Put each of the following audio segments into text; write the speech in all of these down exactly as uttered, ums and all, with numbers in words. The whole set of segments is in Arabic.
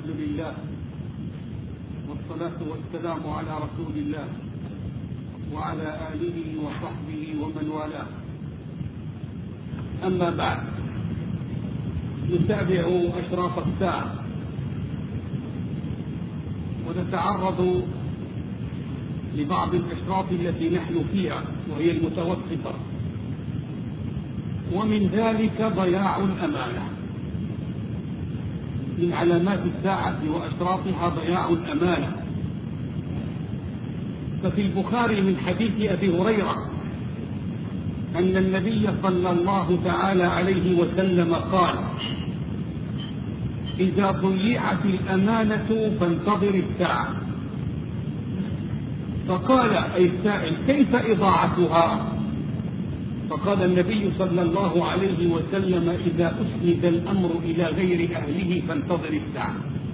الحمد لله والصلاة والسلام على رسول الله وعلى آله وصحبه ومن والاه. أما بعد، نتابع أشراط الساعة ونتعرض لبعض الأشراط التي نحن فيها وهي المتوسطة، ومن ذلك ضياع الأمانة. من علامات الساعة وأشراطها ضياع الأمانة. ففي البخاري من حديث أبي هريرة أن النبي صلى الله تعالى عليه وسلم قال: إذا ضيعت الأمانة فانتظر الساعة. فقال أي السائل: كيف إضاعتها؟ فقال النبي صلى الله عليه وسلم: إذا أسند الأمر إلى غير أهله فانتظر الساعة.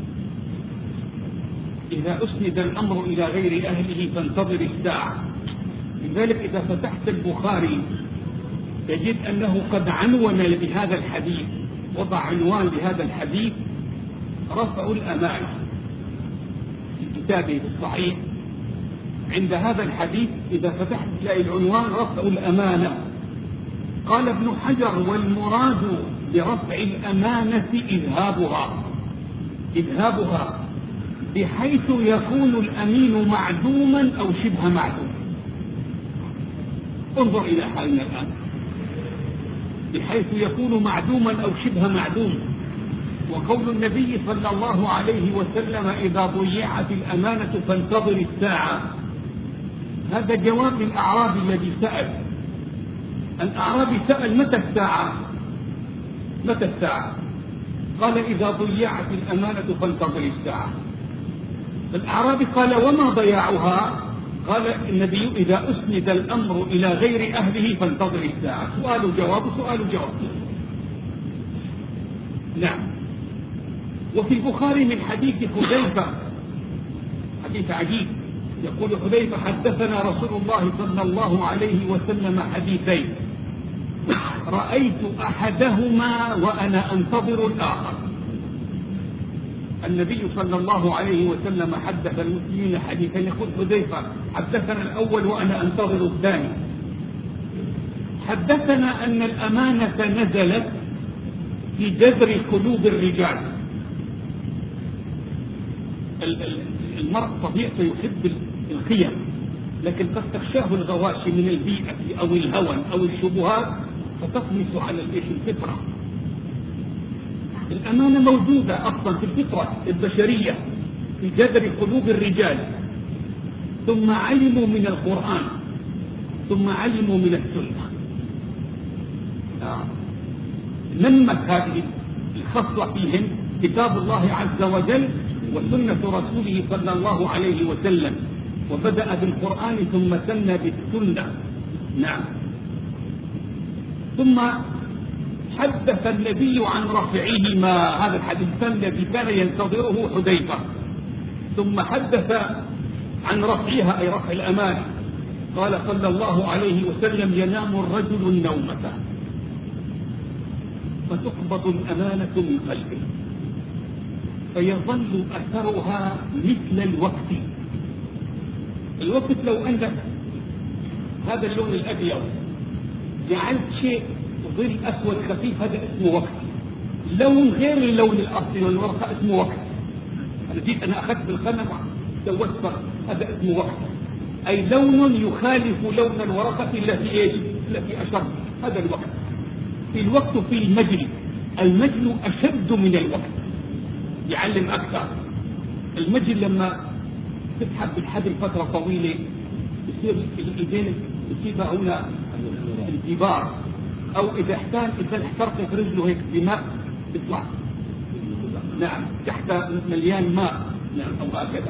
إذا أسند الأمر إلى غير أهله فانتظر الساعة. لذلك إذا فتحت البخاري تجد أنه قد عنون بهذا الحديث، وضع عنوان لهذا الحديث: رفع الأمانة، في كتابه الصحيح. عند هذا الحديث إذا فتحت تلاقي العنوان رفع الأمانة. قال ابن حجر: والمراد برفع الأمانة إذهابها إذهابها بحيث يكون الأمين معدوما أو شبه معدوم. انظر إلى حالنا الآن، بحيث يكون معدوما أو شبه معدوم. وقول النبي صلى الله عليه وسلم: إذا ضيعت الأمانة فانتظر الساعة، هذا جواب الأعرابي الذي سأل. الأعرابي سأل: متى الساعة؟ متى الساعة؟ قال: إذا ضيعت الأمانة فانتظر الساعة. الأعرابي قال: وما ضياعها؟ قال النبي: إذا أسند الأمر إلى غير أهله فانتظر الساعة. سؤال جواب سؤال جواب. نعم. وفي البخاري من حديث حذيفة، حديث عجيب، يقول حذيفة: حدثنا رسول الله صلى الله عليه وسلم حديثين رأيت أحدهما وأنا أنتظر الآخر. النبي صلى الله عليه وسلم حدث المسلمين حديثين. يقول حذيفة: حدثنا الأول وأنا أنتظر الثاني. حدثنا أن الأمانة نزلت في جذر قلوب الرجال. المرء طبيعته يحب الخير، لكن قد تخشاه الغواشي من البيئة أو الهوى أو الشبهات فتطمس على الفطرة. الأمانة موجودة أصلا في الفطرة البشرية في جذر قلوب الرجال، ثم علموا من القرآن ثم علموا من السنة. نمت هذه الخصلة فيهم كتاب الله عز وجل وسنة رسوله صلى الله عليه وسلم، وبدأ بالقرآن ثم سن بالسنة. نعم. ثم حدث النبي عن رفعهما، هذا الحديث الذي كان ينتظره حذيفة. ثم حدث عن رفعها أي رفع الأمانة. قال صلى الله عليه وسلم: ينام الرجل النومة فتقبض الأمانة من قلبه فيظل أثرها مثل الوقت. الوقت لو أنت هذا اللون الأبيض جعلت شيء ظل أسود خفيف، هذا اسمه وقت. لون غير اللون الأصلي والورقة اسمه وقت. أنا جيت أنا أخذت بالقلم سويت فرق، هذا اسمه وقت، أي لون يخالف لون الورقة التي إيش؟ التي أشرت. هذا الوقت. في الوقت في المجل، المجل أشد من الوقت، يعلم أكثر. المجل لما تسحب بالحبل فترة طويلة يصير الإيدين يصيبها هنا الجبار، أو إذا احتاج إذا احترقت رجله هيك بماء يطلع. نعم، تحت مليان ماء. نعم، أو هكذا.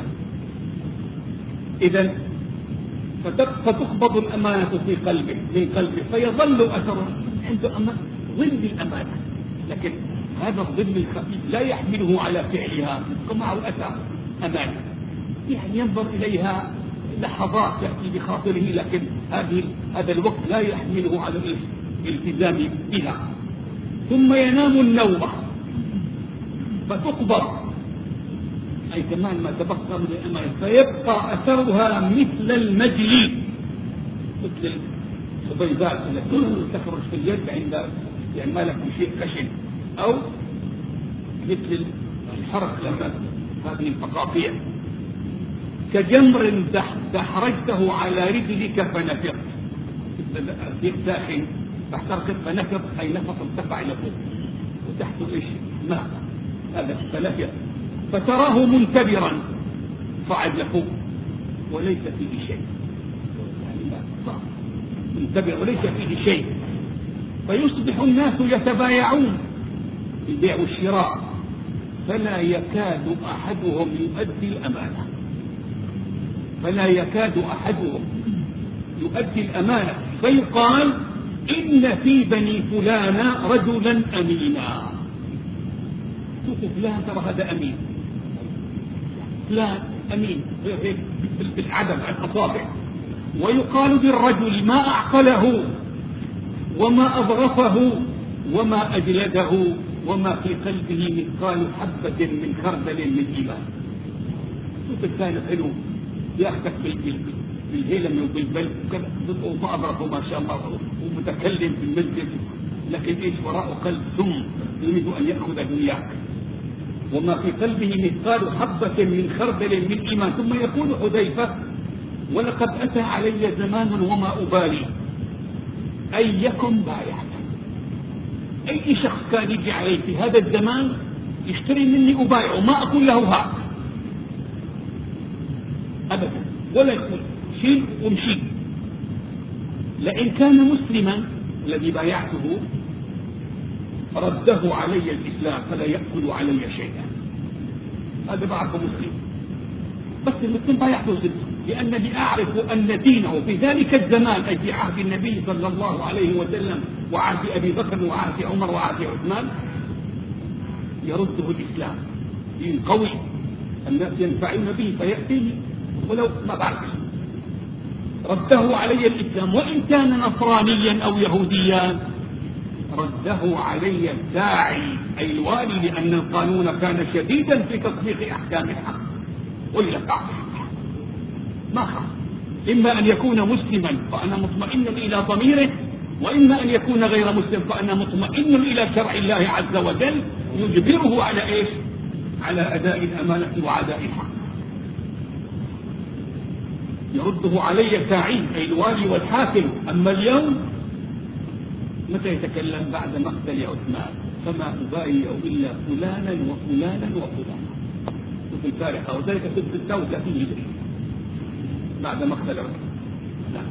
إذا فتقبض الأمانة في قلبه من قلبه فيظل أثره عنده ظل الأمانة، لكن هذا الظل الخفيف لا يحمله على فعلها، يبقى معه أثر أمانة، يعني ينظر إليها لحظات تأتي بخاطره، لكن هذه هذا الوقت لا يحمله على الالتزام بها. ثم ينام النوم فتقبض أي كمان ما تبقى من الأمانة، فيبقى أثرها مثل المجلي، مثل الصبيبات التي تخرج في اليد عند يعني ما لكم شيء خشن، أو مثل الحرق لما هذه الفقاقيع. كجمر دحرجته على رجلك فنفضت، مثل ساخن فاحترقت فنفض، أي نفط ارتفع إلى فوق وتحته إيش؟ ماء، هذا فنفض. فتراه منتبرا صعد لفوق وليس فيه شيء، يعني ما صعد منتبر وليس فيه شيء. فيصبح الناس يتبايعون البيع والشراء، فلا يكاد أحدهم يؤدي الأمانة، فلا يكاد أحدهم يؤدي الأمانة، فيقال إن في بني فلان رجلا أمينا. شوفوا فلان ترى هذا أمين، فلان أمين بالعدم عن أصابع. ويقال بالرجل ما أعقله وما أضغفه وما أجلده وما في قلبه مثقال حبة من خردل من إيمان. شوف الثاني حلو يأخذك بالهيلم وبالبلد وكذا وما أضغفه ما شاء الله ومتكلم في المسجد، لكن إيش وراءه قلب ثم يريد أن يأخذ دنياك. وما في قلبه مثقال حبة من خردل من إيمان. ثم يقول حذيفة: ولقد أتى علي زمان وما أبالي أيكم بايعت. أي شخص كان يجي علي في هذا الزمان يشتري مني أبايعه، ما أقول له هات أبدا، ولا يقول شيل ومشي. لئن كان مسلما الذي بايعته رده علي الإسلام فلا يأكل علي شيئا. هذا بعرفه مسلم، بس المسلم بايعته زلت، لأنني أعرف أن دينه في ذلك الزمان، أي في عهد النبي صلى الله عليه وسلم وعهد أبي بكر وعهد عمر وعهد عثمان، يرده الإسلام، دين قوي الناس ينفعون به فيأتيني ولو ما بعرف. رده علي الإسلام. وإن كان نصرانيا أو يهوديا رده علي الداعي أي الوالي، لأن القانون كان شديدا في تطبيق أحكام الحق. وإلا قاعد ما خاف، إما أن يكون مسلما فأنا مطمئن إلى ضميره، وإما أن يكون غير مسلم فأنا مطمئن إلى شرع الله عز وجل يجبره على إيش؟ على أداء الأمانة وعداء الحق. يرده علي الداعي أي الوالي والحاكم. أما اليوم متى يتكلم؟ بعد مقتل عثمان: فما أبايع إلا فلانا وفلانا وفلانا. وفي الفارقة وذلك في ستة وثلاثين هجري بعد مقتل عثمان. نعم.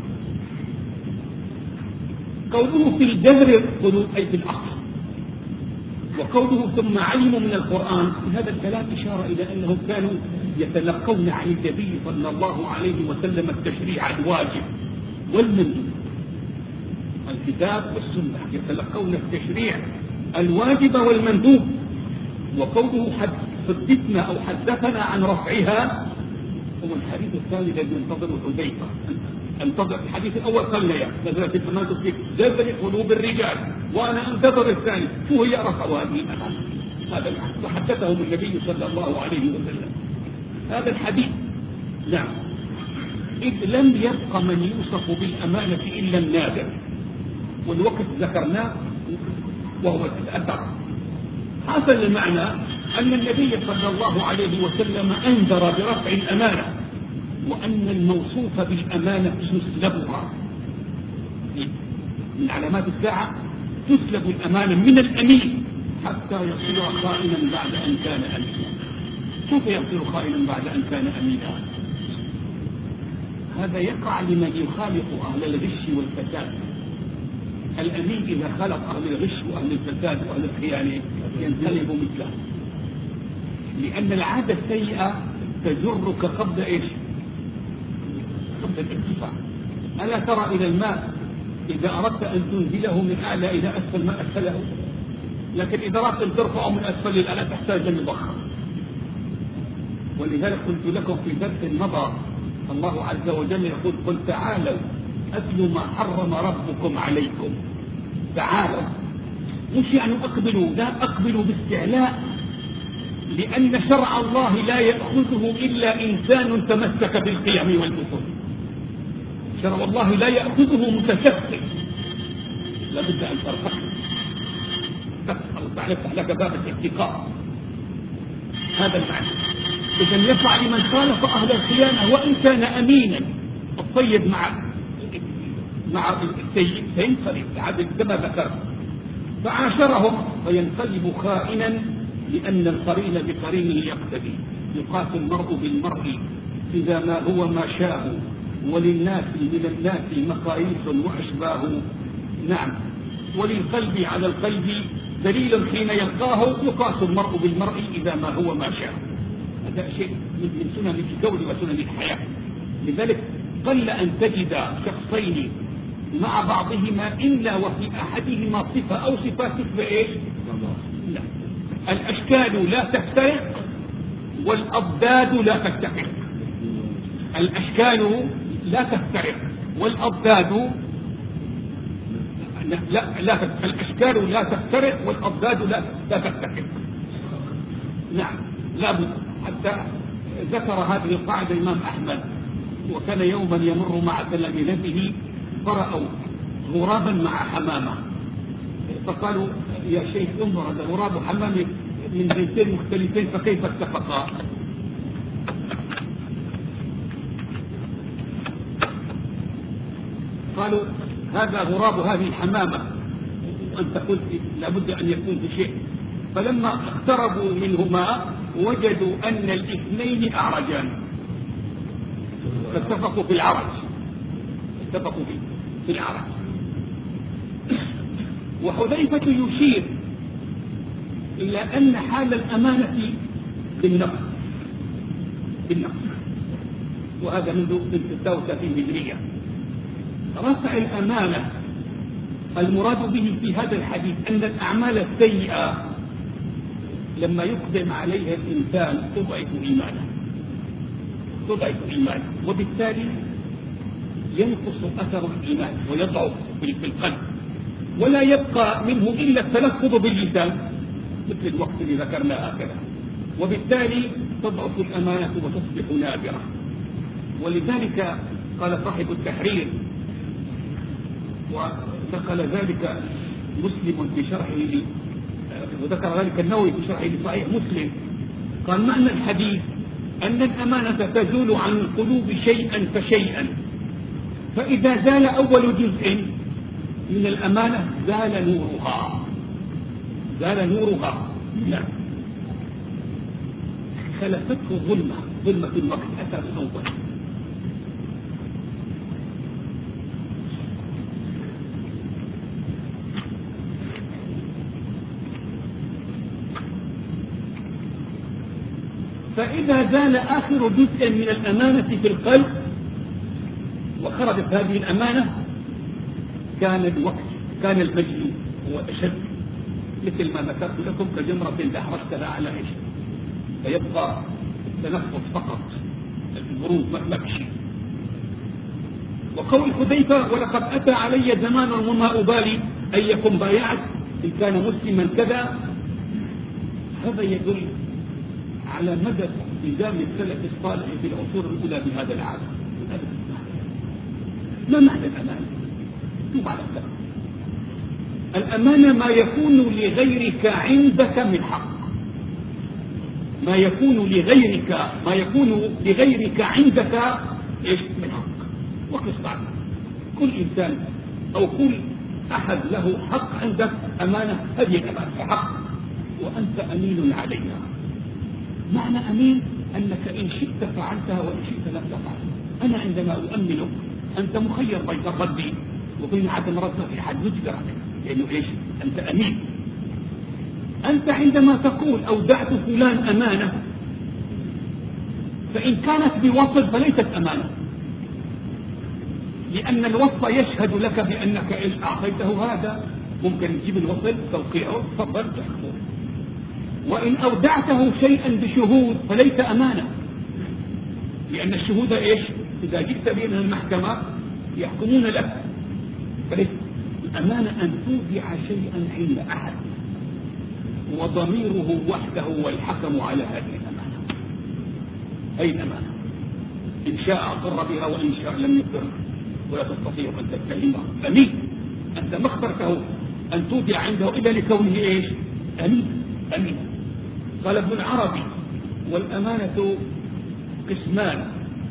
قوله في الجذر القلوب أي في الأصل، وقوله ثم علموا من القرآن، هذا الكلام إشارة إلى أنهم كانوا يتلقون عن النبي صلى الله عليه وسلم التشريع الواجب والمندوب، الكتاب والسنة، يتلقون التشريع الواجب والمندوب. وقوله حدثنا أو حدثنا عن رفعها هو الحديث الثاني الذي ينتظره حذيفة. انتظر الحديث الأول قال لي نزلت الأمانة في جذر قلوب الرجال، وأنا أنتظر الثاني شو هي رفع هذه الأمانة. هذا الحديث وحدثهم النبي صلى الله عليه وسلم هذا الحديث. نعم. إذ لم يبق من يوصف بالأمانة إلا النادر، والوقت ذكرناه وهو الأثر. حاصل المعنى أن النبي صلى الله عليه وسلم أنذر برفع الأمانة، وأن الموصوف بالأمانة يسلبها. من علامات الساعة تسلب الأمانة من الأمين حتى يصير خائنا بعد أن كان أمينا. كيف يصير خائنا بعد أن كان أمينا؟ هذا يقع لمن يخالط أهل الغش والفساد. الأمين إذا خالط أهل الغش وأهل الفساد وأهل الخيانة ينقلب مثله، لأن العادة السيئة تجرك قبل إيش؟ قبل الارتفاع. ألا ترى إلى الماء إذا أردت أن تنزله من أعلى إلى أسفل ما أسفله، لكن إذا أردت أن ترفعه من أسفل الألا تحتاج أن يضخم. ولذلك قلت لكم في درس مضى الله عز وجل يقول: قل تعالوا أتل ما حرم ربكم عليكم. تعالوا، مش يعني أقبلوا، لا أقبلوا باستعلاء، لأن شرع الله لا يأخذه إلا إنسان تمسك بالقيم والأصول. شرع الله لا يأخذه متشخص، لا بد أن ترفق تفتح لك باب الاتقاء. هذا المعنى. إذن يقع لمن خالف أهل الخيانة وإن كان أمينا. الطيب مع مع السيء سينقلب العدل كما ذكرت، فعاشرهم فينقلب خائنا، لأن القرين بقرينه يقتدي. يقاس المرء بالمرء إذا ما هو ما شاء، وللناس من الناس مقاييس وأشباه. نعم، وللقلب على القلب دليل حين يلقاه، يقاس المرء بالمرء إذا ما هو ما شاء. هذا شيء من سنن الكون وسنن الحياة. لذلك قل أن تجد شخصين مع بعضهما إلا وفي أحدهما صفة أو صفات تشبه إيش؟ لا. الأشكال لا تفترق والأضداد لا تتفق. الأشكال لا تفترق والأضداد لا لا الأشكال لا تفترق والأضداد لا لا تتفق. نعم، لا بد. حتى ذكر هذه القاعدة الإمام أحمد، وكان يوما يمر مع تلاميذته فرأوا غرابا مع حمامة، فقالوا يا شيخ انظر، هذا غراب وحمامة من جنسين مختلفين فكيف اتفقا؟ قالوا هذا غراب هذه الحمامة، وأنت قلت لابد أن يكون في شيء. فلما اقتربوا منهما وجدوا أن الاثنين أعرجان، فاتفقوا في العرج اتفقوا في العرج. وحذيفة يشير إلى أن حال الأمانة بالنقص بالنقص وهذا منذ ستة وثلاثين هجرية. رفع الأمانة المراد به في هذا الحديث أن الأعمال السيئة لما يقدم عليها الإنسان تضعف إيمانه تضعف إيمانه وبالتالي ينقص أثر الإيمان ويضعف في القلب، ولا يبقى منه إلا التلفظ باللسان مثل الوقت اللي ذكرناه هكذا، وبالتالي تضعف الأمانة وتصبح نادرة. ولذلك قال صاحب التحرير، ونقل ذلك مسلم في شرحه، وذكر ذلك النووي في شرحه لصحيح مسلم، قال معنى الحديث أن الأمانة تزول عن القلوب شيئا فشيئا، فإذا زال أول جزء من الأمانة زال نورها زال نورها لا خلفته ظلمة ظلمة الوقت أثر الأول. فإذا زال آخر جزء من الأمانة في القلب وخرجت هذه الأمانة كان الوقت كان المجد هو أشد، مثل ما ذكرت لكم كجمرة أحرجتها على عيش، فيبقى التنفس فقط، البروز مكشي. وقول حذيفة ولقد أتى علي زمان وما أبالي أن يكن بايعت إن كان مسلما كذا، هذا يدل على مدى التزام السلف الصالح في العصور الأولى بهذا العالم. ما معنى الأمانة؟ شو معنى الأمانة؟ الأمانة ما يكون لغيرك عندك من حق، ما يكون لغيرك ما يكون لغيرك عندك إيش من حق. وقس بعد كل إنسان أو كل أحد له حق عندك أمانة، هذه الأمانة حق وأنت أمين عليها. معنى أمين أنك إن شئت فعلتها وإن شئت لم تفعلها. أنا عندما أؤمنك أنت مخير بين الرد وبين عدم رده في حد يجبرك، لأنه إيش؟ أنت أمين. أنت عندما تقول أودعت فلان أمانة فإن كانت بوصل فليست أمانة، لأن الوصل يشهد لك بأنك إيش أعطيته هذا، ممكن تجيب الوصل توقيعه تفضل تحكمه. وإن أودعته شيئا بشهود فليس أمانة، لأن الشهود إيش؟ إذا جئت به من المحكمة يحكمون لك. فليس الأمانة أن تودع شيئا عند أحد وضميره وحده هو الحكم على هذه الأمانة. أي الأمانة؟ إن شاء أقر بها وإن شاء لم يقر، ولا تستطيع أن تتهمه أمين. أنت ما اخترته أن تودع عنده إلا لكونه إيش؟ أمين. أمين. قال ابن العربي: والأمانة قسمان.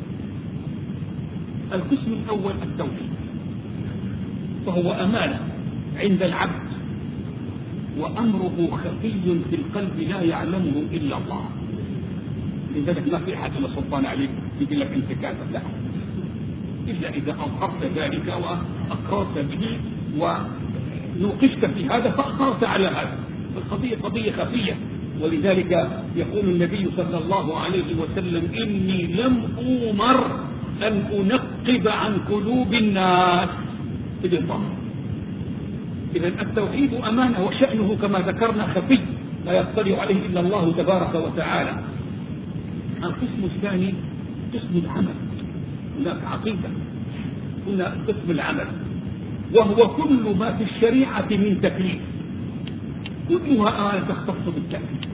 القسم الأول التوحيد، فهو أمانة عند العبد، وأمره خفي في القلب لا يعلمه إلا الله. لذلك ما في أحد له سلطان عليك يقول لك أنت كافر، لا، إلا إذا أظهرت ذلك وأقررت به ونوقشت في هذا فأقررت على هذا. القضية قضية خفية، ولذلك يقول النبي صلى الله عليه وسلم: إني لم أؤمر أن أنقب عن قلوب الناس بالإطلاق. إذا التوحيد أمانة، وشأنه كما ذكرنا خفي لا يطلع عليه إلا الله تبارك وتعالى. القسم الثاني قسم العمل. هناك عقيدة، هنا قسم العمل، وهو كل ما في الشريعة من تكليف، كلها أمانة تختص بالتكليف.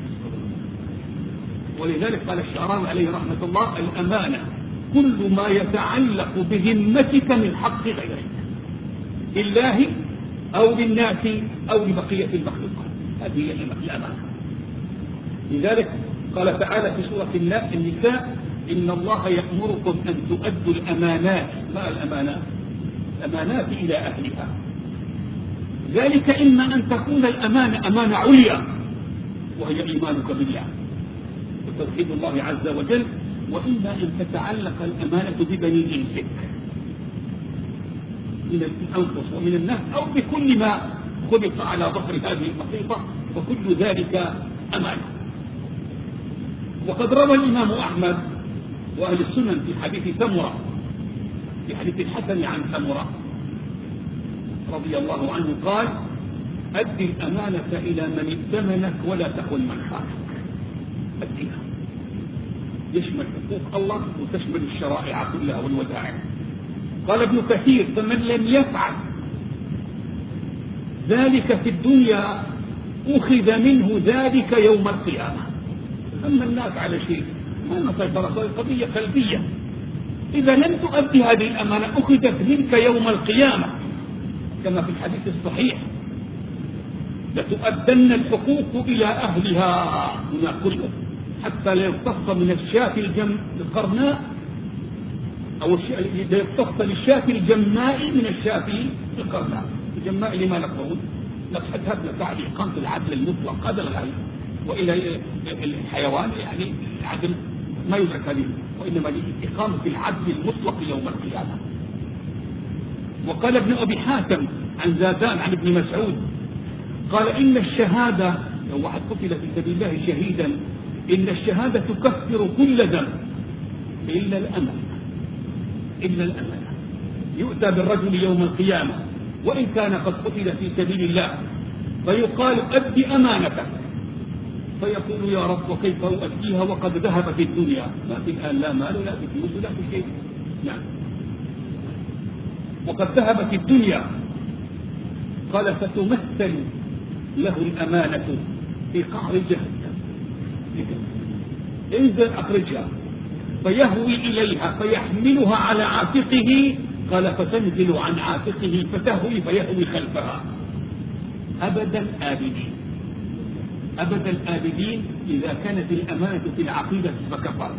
ولذلك قال الشعراوي عليه رحمة الله: الأمانة كل ما يتعلق بذمتك من حق غيرك، لله أو للناس أو لبقية المخلوقات. هذه هي الأمانة. لذلك قال تعالى في سورة النساء: إن الله يأمركم أن تؤدوا الأمانات. ما الأمانات؟ الأمانات إلى أهلها. ذلك إما أن تكون الأمانة أمانة عليا، وهي إيمانك بالله وتوحيد الله عز وجل، وإما أن تتعلق الأمانة ببني جنسك من الأنفس ومن الناس، أو بكل ما خلق على ظهر هذه المخيطة، وكل ذلك أمانة. وقد روى الإمام أحمد وأهل السنن في حديث ثمرة، في حديث الحسن عن ثمرة رضي الله عنه قال: أدي الأمانة إلى من ائتمنك ولا تخن من خافك. أديها، يشمل حقوق الله وتشمل الشرائع كلها والودائع. قال ابن كثير: فمن لم يفعل ذلك في الدنيا أخذ منه ذلك يوم القيامة. أما الناس على شيء ما نسيطر، قضية قلبية. إذا لم تؤدي هذه الأمانة أخذت منك يوم القيامة، كما في الحديث الصحيح: لتؤدن الحقوق إلى أهلها هنا كله، حتى لا يقتص من الشاة القرناء أو لا يقتص للشاة الجماء من الشاة القرناء. الجماء لما نقول نقصد هذا تعليقا في العدل المطلق، هذا الغالب، وإلى الحيوان يعني العدل ما يدرك هذه، وإنما لإقامة العدل المطلق يوم القيامة. وقال ابن أبي حاتم عن زادان عن ابن مسعود قال: إن الشهادة، لو واحد قتل في سبيل الله شهيدا، إن الشهادة تكفر كل ذنب إلا الأمانة. إلا الأمانة. يؤتى بالرجل يوم القيامة وإن كان قد قتل في سبيل الله، فيقال: أد أمانتك، فيقول: يا رب وكيف أؤديها وقد ذهب في الدنيا؟ ما في الآن لا مال ولا في فلوس ولا في شيء. نعم، وقد ذهب في الدنيا. قال: فتمثل له الأمانة في قعر جهنم، انزل أخرجها، فيهوي إليها فيحملها على عاتقه. قال: فتنزل عن عاتقه فتهوي فيهوي خلفها أبدا آبدين. أبدا آبدين إذا كانت الأمانة في العقيدة فكفر،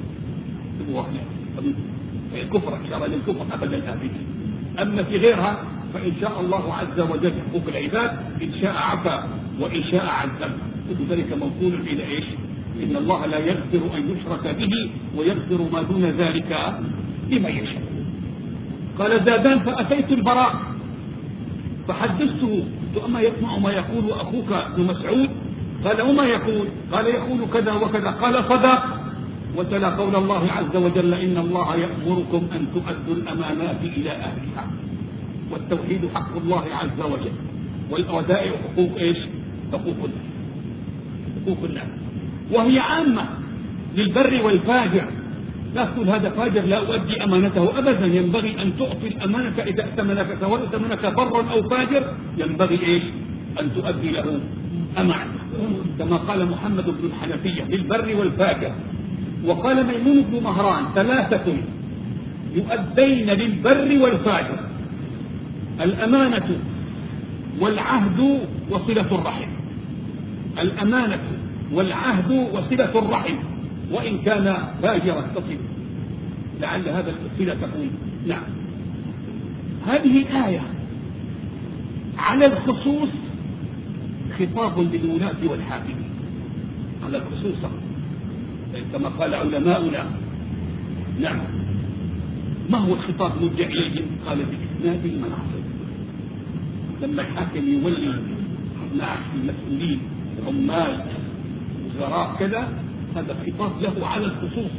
الكفر إشارة للكفر أبدا آبدين. أما في غيرها فإن شاء الله عز وجل حقوق العباد، إن شاء عفا وإن شاء عذب. كل ذلك موصول إلى إيش؟ إن الله لا يغفر أن يشرك به ويغفر ما دون ذلك لمن يشاء. قال زادان: فأتيت البراء فحدثته: أما يسمع ما يقول أخوك ابن مسعود؟ قال: وما يقول؟ قال: يقول كذا وكذا. قال: صدق. وتلا قول الله عز وجل: إن الله يأمركم أن تؤدوا الأمانات إلى أهلها. والتوحيد حق الله عز وجل، والودائع حقوق إيش؟ حقوق الناس. حقوق الناس وهي عامة للبر والفاجر. لا تقول هذا فاجر لا أؤدي أمانته، أبدا. ينبغي أن تعطي الأمانة إذا أتمنك، سواء أتمنك برا أو فاجر، ينبغي إيش؟ أن تؤدي له أمانة. كما قال محمد بن الحنفية بالبر والفاجر. وقال ميمون بن مهران ثلاثة يؤدين للبر والفاجر: الأمانة والعهد وصلة الرحم. الأمانة والعهد وصلة الرحم، وإن كان فاجرا تصل. لعل هذا الصلة تكون. نعم. هذه الآية على الخصوص خطاب للولاة والحاكمين، على الخصوص كما قال علماؤنا. نعم. ما هو الخطاب موجه إليهم؟ قال بإسناد المناصب. لما الحاكم يولي ناس المسؤولين عمال وزراء كذا، هذا الخطاب له على الخصوص.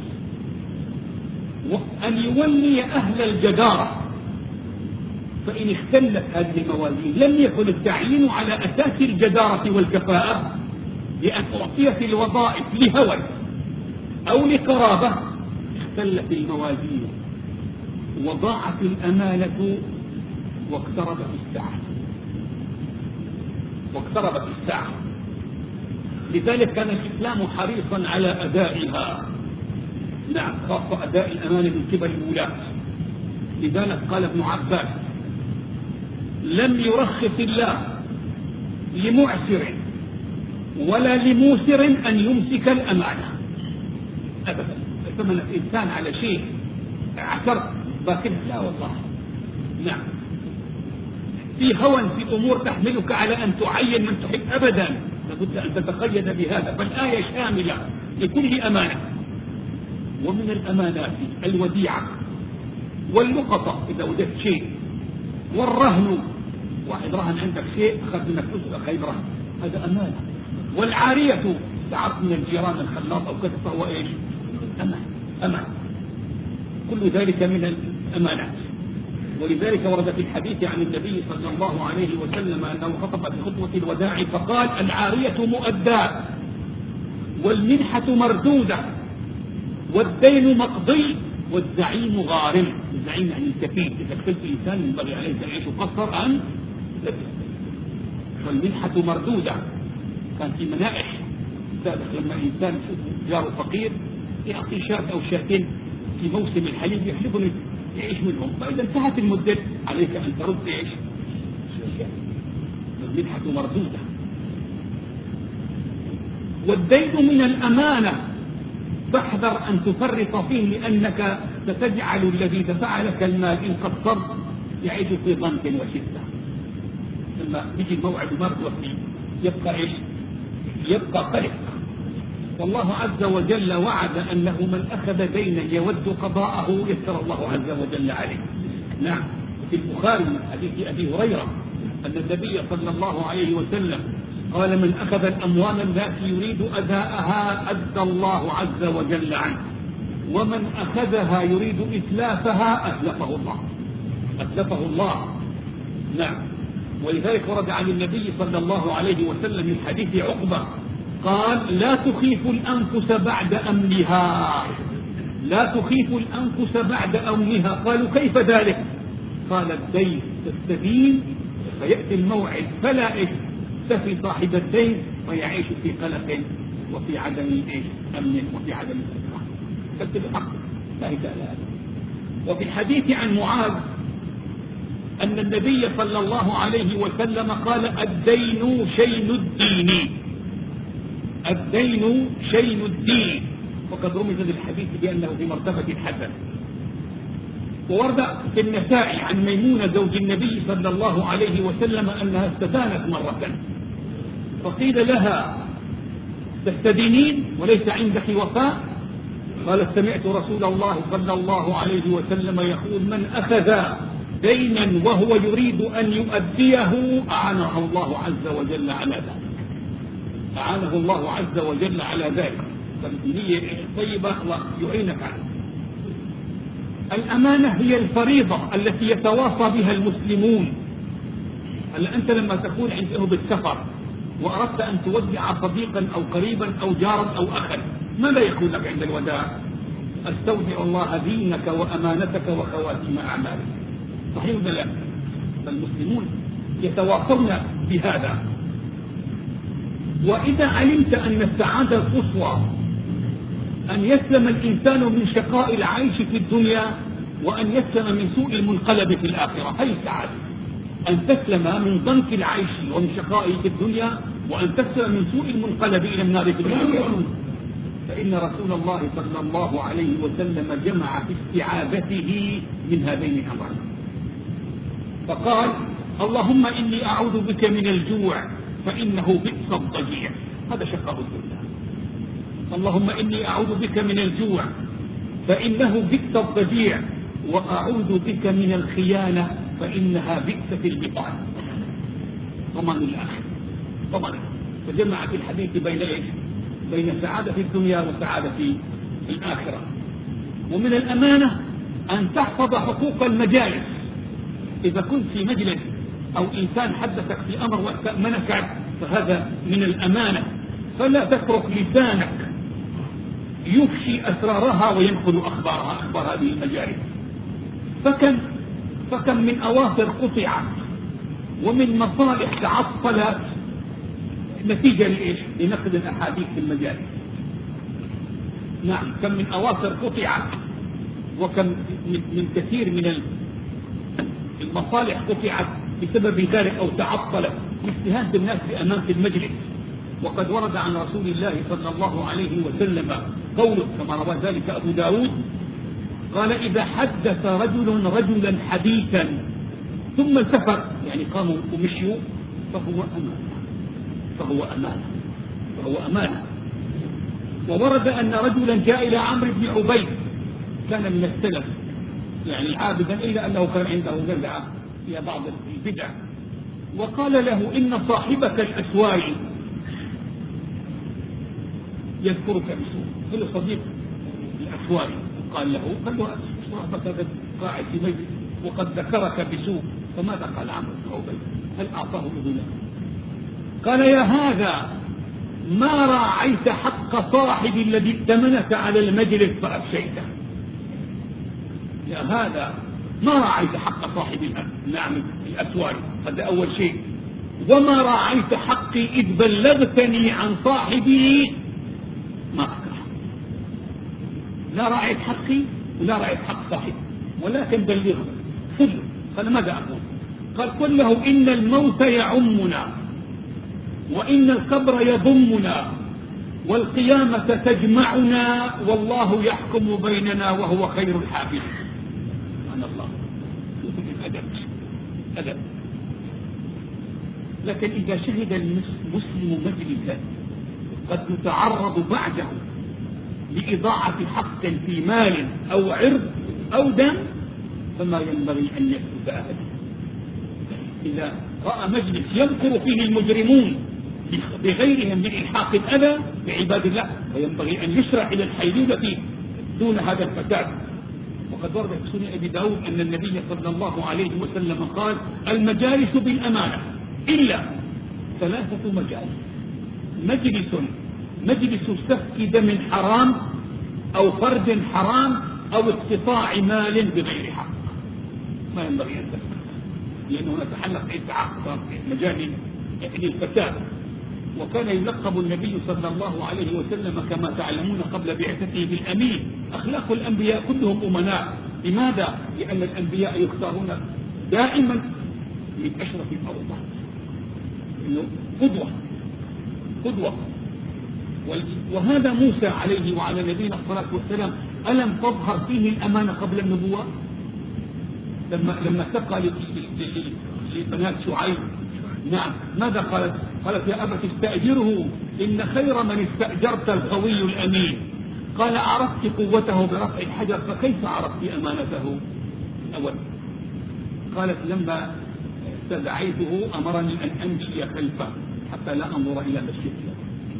وأن يولي أهل الجدارة، فإن اختلت هذه الموازين لم يكن التعيين على أساس الجدارة والكفاءة، لأن أعطيت الوظائف لهوى أو لقرابة اختلت الموازين وضاعت الأمانة واقتربت الساعة واقتربت الساعة لذلك كان الإسلام حريصا على أدائها. نعم، خاصة أداء الأمانة من قبل الولاة. لذلك قال ابن عباس: لم يرخص الله لمعسر ولا لموسر أن يمسك الأمانة أبدا. ثمن الإنسان على شيء عسر باكر، لا والله. نعم. في هوى في أمور تحملك على أن تعين من تحب أبدا، لابد أن تتقيد بهذا. فالآية شاملة لكل أمانة. ومن الأمانات الوديعة واللقطة إذا وجدت شيء، والرهن، واحد رهن عندك شيء أخذ منك فلوس خير رهن، هذا أمانة. والعارية تعرف من الجيران الخلاط أو كذا فهو إيش؟ أمان. أمان. كل ذلك من الأمانات. ولذلك ورد في الحديث عن النبي صلى الله عليه وسلم أنه خطب في خطبة الوداع فقال: العارية مؤداة، والمنحة مردودة، والدين مقضي، والزعيم غارم. الزعيم يعني الكفيل. إذا كفلت إنسان ينبغي عليه أن يعيش قصر عن لبس. والمنحة مردودة. كان في منائح سابق لما إنسان جاره فقير يعطي شاة أو شاتين في موسم الحليب يحلبون يعيش منهم، فإذا انتهت المدة عليك أن ترد إيش؟ المنحة مردودة. والدين من الأمانة، فاحذر أن تفرط فيه، لأنك ستجعل الذي دفع لك المال إن قصرت يعيش في ضنك وشدة. لما يجي الموعد وما بتوفيه يبقى إيش؟ يبقى قلق. والله عز وجل وعد أنه من أخذ دينا يود قضاءه يسر الله عز وجل عليه. نعم. في البخاري من حديث أبي هريرة أن النبي صلى الله عليه وسلم قال: من أخذ الأموال التي يريد أداءها أدى الله عز وجل عنه، ومن أخذها يريد إتلافها أتلفه الله. أتلفه الله. نعم. ولذلك ورد عن النبي صلى الله عليه وسلم من حديث عقبة قال: لا تخيف الأنفس بعد أمنها. لا تخيف الأنفس بعد أمنها. قالوا: كيف ذلك؟ قال: الدين تستدين فيأتي الموعد فلا إيش تفي صاحب الدين ويعيش في قلق وفي عدم إيش أمن وفي عدم استقرار. كتب الحق لا هذا. وفي الحديث عن معاذ أن النبي صلى الله عليه وسلم قال: الدين شين الدين. الدين شين الدين. وقد رمز للحديث بأنه في مرتبة حسن. وورد في النسائي عن ميمونة زوج النبي صلى الله عليه وسلم أنها استدانت مرة، فقيل لها: تستدينين وليس عندك وفاء؟ قالت: سمعت رسول الله صلى الله عليه وسلم يقول: من أخذ دينا وهو يريد أن يؤديه أعانه الله عز وجل على ذلك. أعانه الله عز وجل على ذلك. فالنية الطيبة يعينك عليه. الأمانة هي الفريضة التي يتواصى بها المسلمون. هلا أنت لما تكون عنده بالسفر وأردت أن تودع صديقا أو قريبا أو جارا أو أخا، ماذا يقول لك عند الوداع؟ أستودع الله دينك وأمانتك وخواتيم أعمالك. صحيح ولا لا؟ فالمسلمون يتواصون بهذا. وإذا علمت أن السعادة القصوى أن يسلم الإنسان من شقاء العيش في الدنيا وأن يسلم من سوء المنقلب في الآخرة، هذه السعادة، أن تسلم من ضنك العيش ومن شقائه في الدنيا وأن تسلم من سوء المنقلب إلى النار في الآخرة. فإن رسول الله صلى الله عليه وسلم جمع في استعاذته من هذين الأمرين، فقال: اللهم إني أعوذ بك من الجوع فإنه بئس الضجيع، هذا شقاء الدنيا. اللهم إني أعوذ بك من الجوع فإنه بئس الضجيع، وأعوذ بك من الخيانة فإنها بئس في البطان. ضمان الآخر، ضمان. فجمع في الحديث بين إيش؟ بين سعادة في الدنيا وسعادة في الآخرة. ومن الأمانة أن تحفظ حقوق المجالس. إذا كنت في مجلس أو إنسان حدثك في أمر واستأمنك فهذا من الأمانة، فلا تترك لسانك يفشي أسرارها وينقل أخبارها، أخبار هذه المجالس. فكم فكم من أواصر قطعت ومن مصالح تعطلت نتيجة لإيش؟ لنقد الأحاديث في المجالس. نعم، كم من أواصر قطعت وكم من كثير من المصالح قطعت بسبب ذلك أو تعطلت باجتهاد الناس بأمانة المجلس. وقد ورد عن رسول الله صلى الله عليه وسلم قوله كما روى ذلك أبو داود، قال: إذا حدث رجل رجلا حديثا ثم التفت، يعني قاموا ومشيوا، فهو أمانة، فهو أمانة، فهو أمانة. وورد أن رجلا جاء إلى عمرو بن عبيد، كان من السلف يعني عابدا، إلا أنه كان عنده جزعة في بعض البدع، وقال له: إن صاحبك الأسواي يذكرك بسوء. قال له: صديق الأسواي. قال له: قال له: صاحبك قاعد في مجلس وقد ذكرك بسوء. فماذا قال عمرو بن عبيد؟ هل أعطاه أذنا؟ قال: يا هذا ما راعيت حق صاحب الذي ائتمنك على المجلس فأفشيته. يا هذا ما راعيت حق صاحب نعم الأسواق، هذا أول شيء. وما راعيت حقي إذ بلغتني عن صاحبي ما أكره. لا راعيت حقي ولا راعيت حق صاحبي، ولكن بلغه خذه. قال: ماذا أقول؟ قال: قل له: إن الموت يعمنا، وإن القبر يضمنا، والقيامة تجمعنا، والله يحكم بيننا وهو خير الحاكمين. سبحان الله، الأدب أدب. لكن إذا شهد المسلم مجلسا قد يتعرض بعده لإضاعة حق في مال أو عرض أو دم، فما ينبغي أن يسكت أحد. إذا رأى مجلس يذكر فيه المجرمون بغيرهم من إلحاق الأذى بعباد الله، فينبغي أن يشرع إلى الحيلولة دون هذا الفساد. وقد ورد في سنن أبي داود أن النبي صلى الله عليه وسلم قال: المجالس بالأمانة إلا ثلاثة مجالس: مجلس مجلس سفك دم حرام أو فرج حرام أو اقتطاع مال بغير حق. ما ينبغي أن تفعل، لأنه نتحلق بالتعاقد مجال الفساد. وكان يلقب النبي صلى الله عليه وسلم كما تعلمون قبل بعثته بالأمين. أخلاق الأنبياء كلهم أمناء. لماذا؟ لأن الأنبياء يختارون دائما من أشرف الأوضاع، إنه قدوة قدوة. وهذا موسى عليه وعلى نبينا الصلاة والسلام ألم تظهر فيه الأمانة قبل النبوة؟ لما لما سقى لبنات شعيب، نعم، ماذا قالت؟ قالت: يا أبت استأجره إن خير من استأجرت القوي الأمين. قال: عرفت قوته برفع الحجر، فكيف عرفت أمانته؟ أول قالت: لما استدعيته أمرني أن أمشي خلفه حتى لا أنظر إلى مشيته.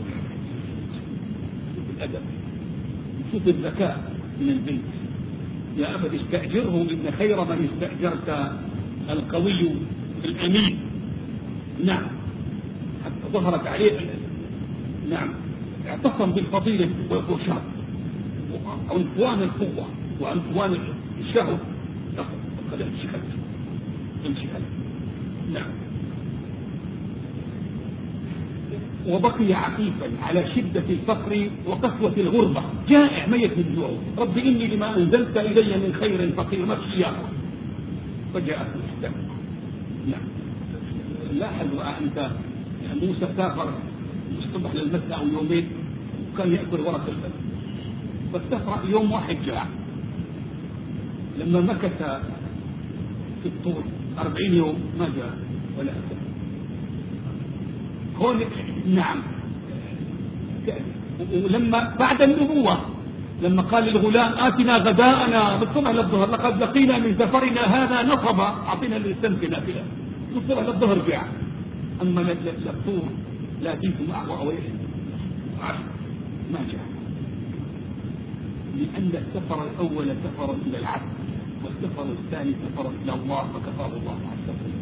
الأدب، شوف الذكاء من البنت. يا أبت استأجره إن خير من استأجرت القوي الأمين. نعم، حتى ظهرت عليه. نعم، اعتصم بالفضيلة والشهر وعنفوان القوة وعنفوان الشهر. قد امشي خلفه، امشي خلفه. نعم. وبقي عفيفا على شدة الفقر وقسوة الغربة، جائع ميت من الجوع. رب إني لما أنزلت إلي من خير فقير، ما في إياه. فجاءت الإسلام. نعم. لاحظ أنت موسى سافر الصبح للمسجد أو يومين وكان يأكل ورق البلد، فاستفرأ يوم واحد جاع. لما مكث في الطور أربعين يوم ما جاء ولا أكل. هون نعم. ولما بعد النبوة لما قال للغلام آتنا غداءنا بالصبح للظهر لقد لقينا من سفرنا هذا نصبا، أعطينا للسمك نافلة بالصبح للظهر جاع. أما للطور لا تنسوا معه أويش ما جاء، لأن السفر الأول سفر إلى العبد والسفر الثاني سفر إلى الله، فكفاه الله مع السفر.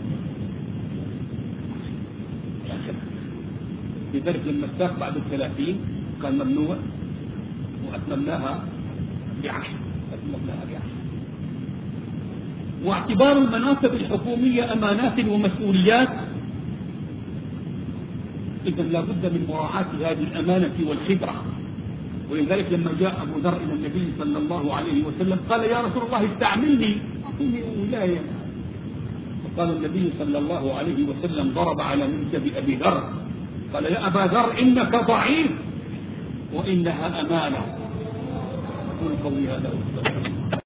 لذلك لما الساق بعد الثلاثين كان ممنوع وأتممناها بعشر أتممناها بعشر. واعتبار المناصب الحكومية أمانات ومسؤوليات، إذا لا بد من مراعاة هذه الأمانة والخبرة. ولذلك لما جاء أبو ذر إلى النبي صلى الله عليه وسلم قال يا رسول الله استعملني أعطيني ولاية. فقال النبي صلى الله عليه وسلم ضرب على منكب أبي ذر قال يا أبا ذر إنك ضعيف وإنها أمانة. قل قولي هذا.